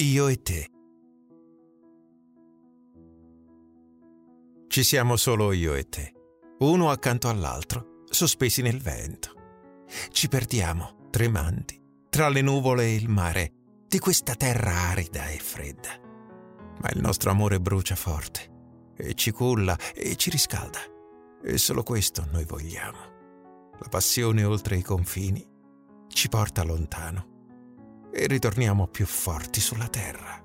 io e te. Ci siamo solo io e te, uno accanto all'altro, sospesi nel vento. Ci perdiamo, tremanti, tra le nuvole e il mare, di questa terra arida e fredda. Ma il nostro amore brucia forte, e ci culla e ci riscalda. E solo questo noi vogliamo. La passione oltre i confini ci porta lontano e ritorniamo più forti sulla terra.